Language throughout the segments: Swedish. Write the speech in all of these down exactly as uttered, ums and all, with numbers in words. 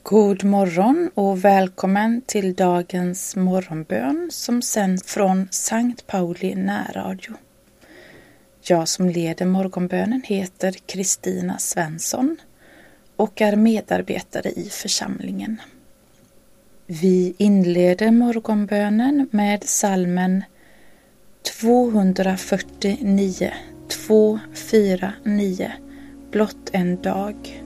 God morgon och välkommen till dagens morgonbön som sänds från Sankt Pauli närradio. Jag som leder morgonbönen heter Kristina Svensson och är medarbetare i församlingen. Vi inleder morgonbönen med psalmen tvåhundrafyrtionio, två fyra nio, blott en dag.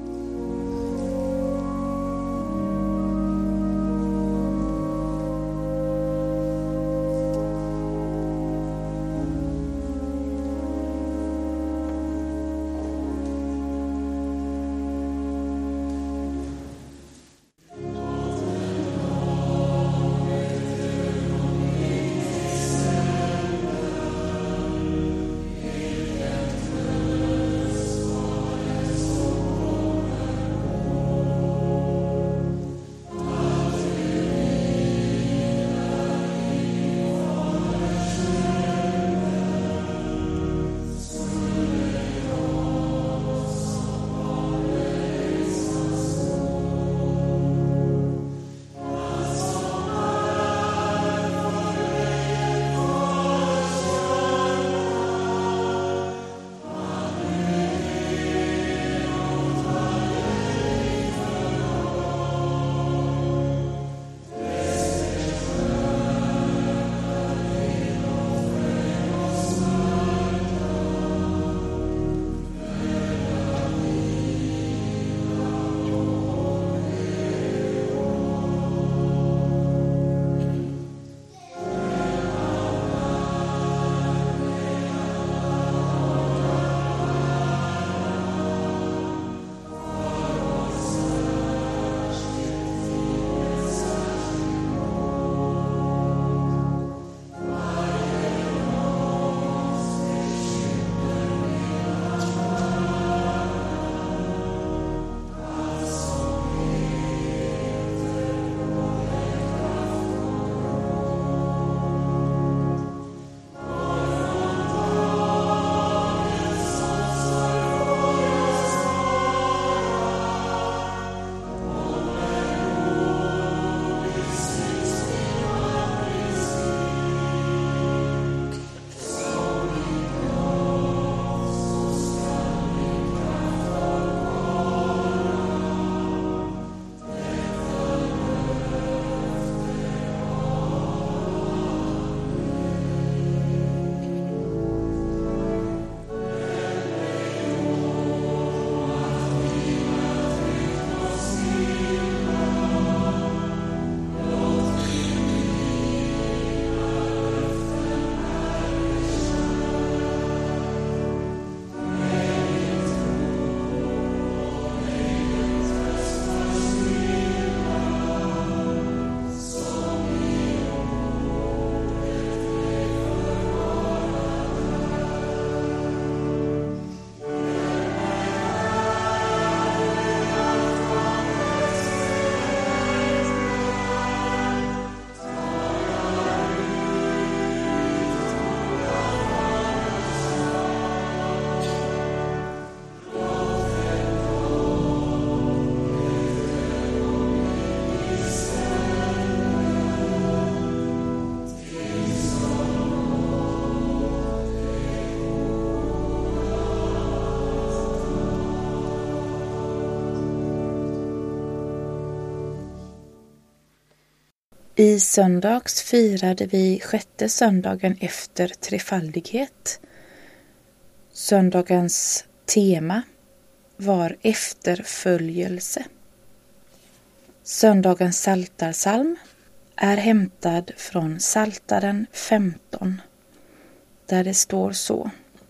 I söndags firade vi sjätte söndagen efter trefaldighet. Söndagens tema var efterföljelse. Söndagens psaltarpsalm är hämtad från Psaltaren femton, där det står så: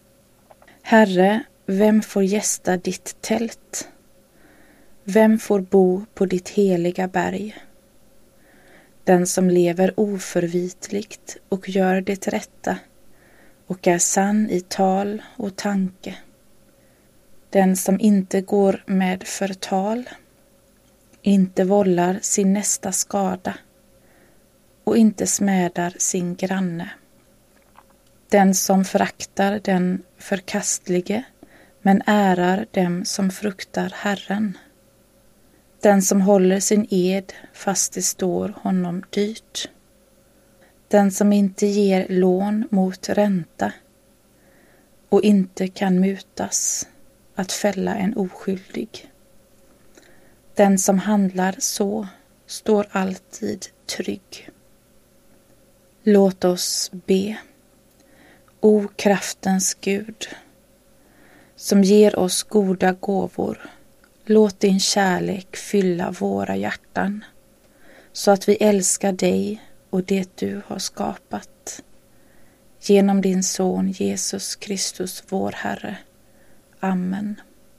Herre, vem får gästa ditt tält? Vem får bo på ditt heliga berg? Den som lever oförvitligt och gör det rätta och är sann i tal och tanke. Den som inte går med förtal, inte vållar sin nästa skada och inte smädar sin granne. Den som föraktar den förkastlige men ärar dem som fruktar Herren. Den som håller sin ed fast det står honom dyrt. Den som inte ger lån mot ränta och inte kan mutas att fälla en oskyldig. Den som handlar så står alltid trygg. Låt oss be. O kraftens Gud, som ger oss goda gåvor, låt din kärlek fylla våra hjärtan, så att vi älskar dig och det du har skapat. Genom din son Jesus Kristus, vår Herre. Amen.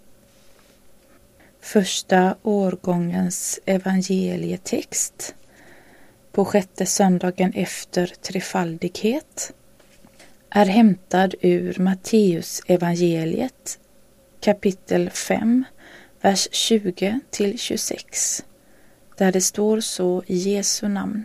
Första årgångens evangelietext på sjätte söndagen efter trefaldighet är hämtad ur Matteus evangeliet kapitel fem, vers tjugo till tjugosex, där det står så i Jesu namn.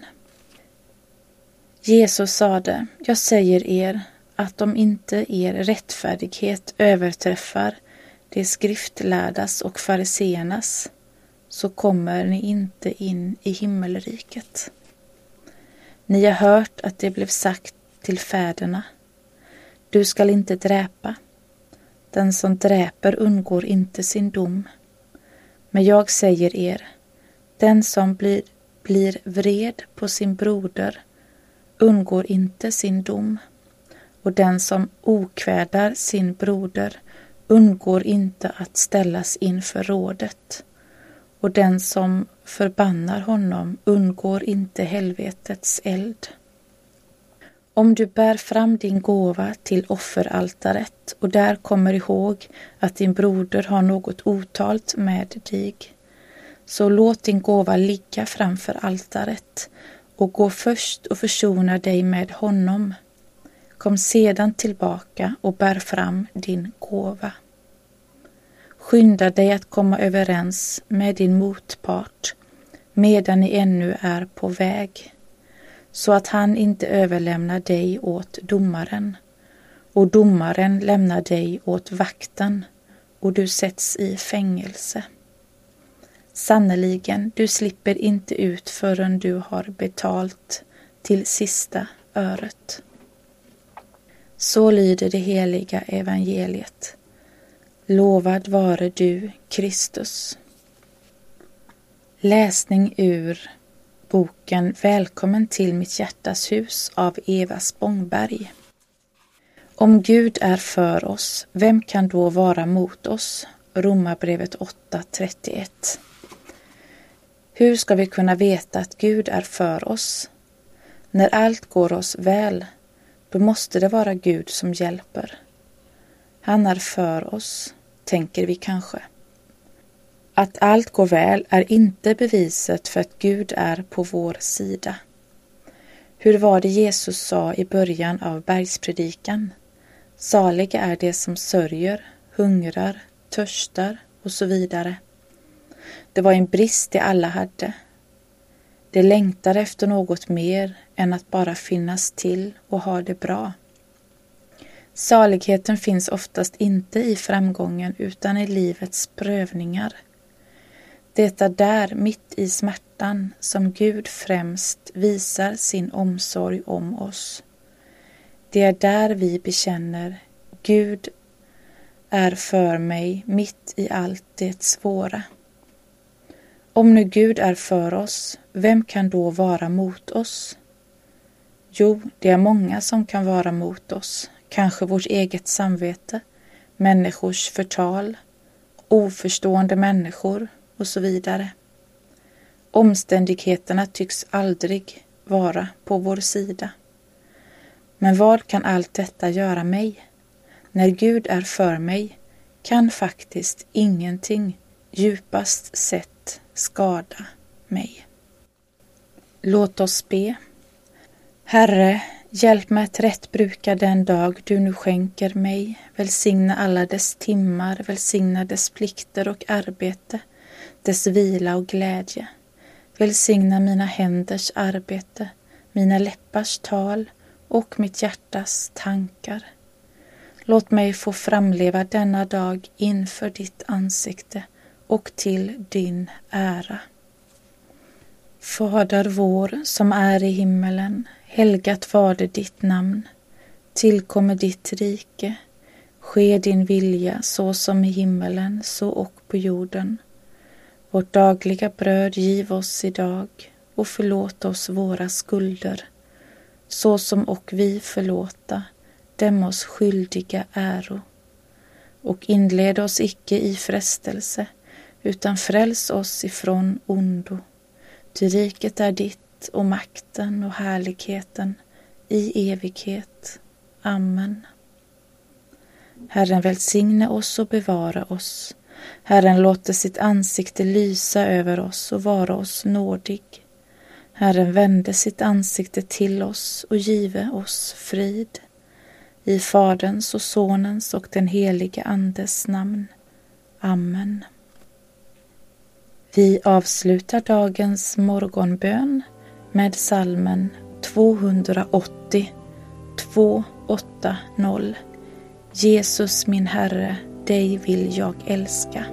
Jesus sade, jag säger er att om inte er rättfärdighet överträffar de skriftlärdas och fariseernas, så kommer ni inte in i himmelriket. Ni har hört att det blev sagt till fäderna, du skall inte dräpa. Den som dräper undgår inte sin dom. Men jag säger er, den som blir, blir vred på sin broder undgår inte sin dom. Och den som okvädar sin broder undgår inte att ställas inför rådet. Och den som förbannar honom undgår inte helvetets eld. Om du bär fram din gåva till offeraltaret och där kommer ihåg att din broder har något otalt med dig, så låt din gåva ligga framför altaret och gå först och försona dig med honom. Kom sedan tillbaka och bär fram din gåva. Skynda dig att komma överens med din motpart medan ni ännu är på väg, så att han inte överlämnar dig åt domaren och domaren lämnar dig åt vakten och du sätts i fängelse. Sannoliken, du slipper inte ut förrän du har betalt till sista öret. Så lyder det heliga evangeliet. Lovad vare du, Kristus. Läsning ur boken Välkommen till mitt hjärtas hus av Eva Spångberg. Om Gud är för oss, vem kan då vara mot oss? Romarbrevet åtta trettioett. Hur ska vi kunna veta att Gud är för oss? När allt går oss väl, då måste det vara Gud som hjälper. Han är för oss, tänker vi kanske. Att allt går väl är inte beviset för att Gud är på vår sida. Hur var det Jesus sa i början av bergspredikan? Saliga är de som sörjer, hungrar, törstar och så vidare. Det var en brist de alla hade. De längtar efter något mer än att bara finnas till och ha det bra. Saligheten finns oftast inte i framgången utan i livets prövningar. Det är där, mitt i smärtan, som Gud främst visar sin omsorg om oss. Det är där vi bekänner, Gud är för mig mitt i allt det svåra. Om nu Gud är för oss, vem kan då vara mot oss? Jo, det är många som kan vara mot oss. Kanske vårt eget samvete, människors förtal, oförstående människor och så vidare. Omständigheterna tycks aldrig vara på vår sida. Men vad kan allt detta göra mig? När Gud är för mig kan faktiskt ingenting djupast sett skada mig. Låt oss be. Herre, hjälp mig att rätt bruka den dag du nu skänker mig. Välsigna alla dess timmar, välsigna dess plikter och arbete, dess vila och glädje. Välsigna mina händers arbete, mina läppars tal och mitt hjärtas tankar. Låt mig få framleva denna dag inför ditt ansikte och till din ära. Fader vår som är i himmelen, helgat varde ditt namn. Tillkommer ditt rike, ske din vilja så som i himmelen så och på jorden. Vårt dagliga bröd giv oss idag och förlåt oss våra skulder, så som och vi förlåta dem oss skyldiga äro. Och inled oss icke i frestelse, utan fräls oss ifrån ondo. Ty riket är ditt och makten och härligheten i evighet. Amen. Herren välsigne oss och bevara oss. Herren låter sitt ansikte lysa över oss och vara oss nådig. Herren vände sitt ansikte till oss och give oss frid. I Faderns och Sonens och den helige Andes namn. Amen. Vi avslutar dagens morgonbön med psalmen tvåhundraåttio, tvåhundraåttio. Jesus min Herre, dig vill jag älska.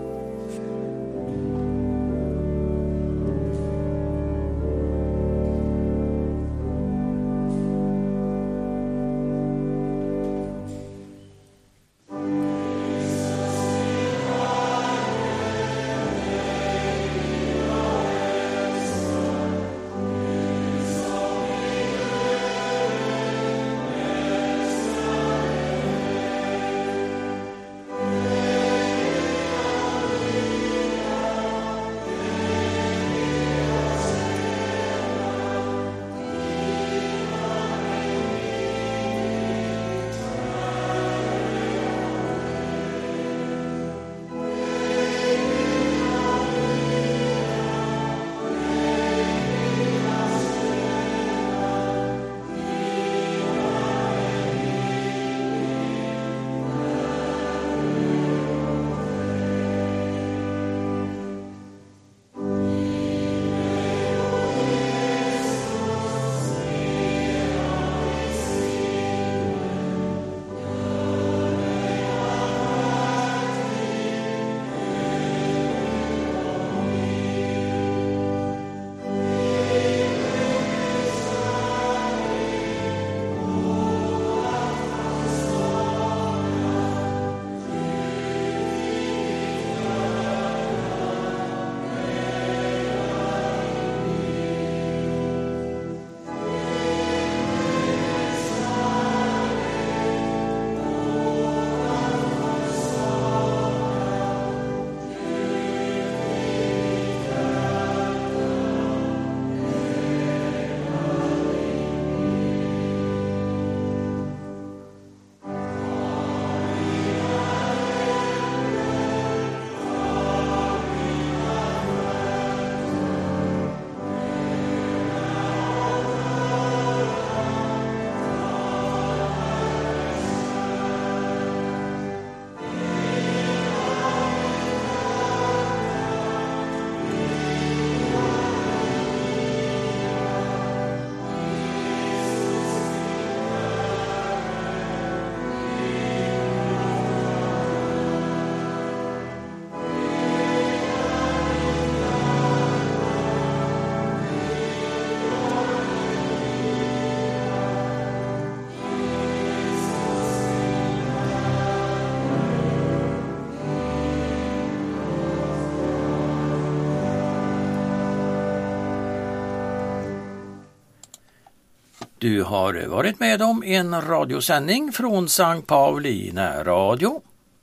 Du har varit med om en radiosändning från Sankt Pauli närradio.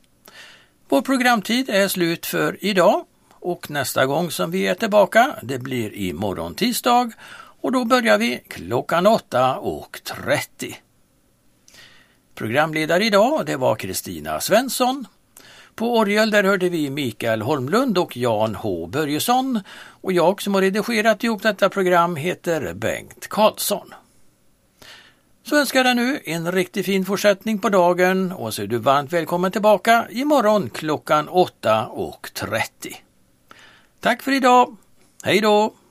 Vår programtid är slut för idag och nästa gång som vi är tillbaka det blir imorgon tisdag och då börjar vi klockan åtta och trettio. Programledare idag det var Kristina Svensson. På orgel där hörde vi Mikael Holmlund och Jan H. Börjesson och jag som har redigerat ihop detta program heter Bengt Karlsson. Så önskar jag nu en riktigt fin fortsättning på dagen och så är du varmt välkommen tillbaka imorgon klockan åtta och trettio. Tack för idag. Hej då!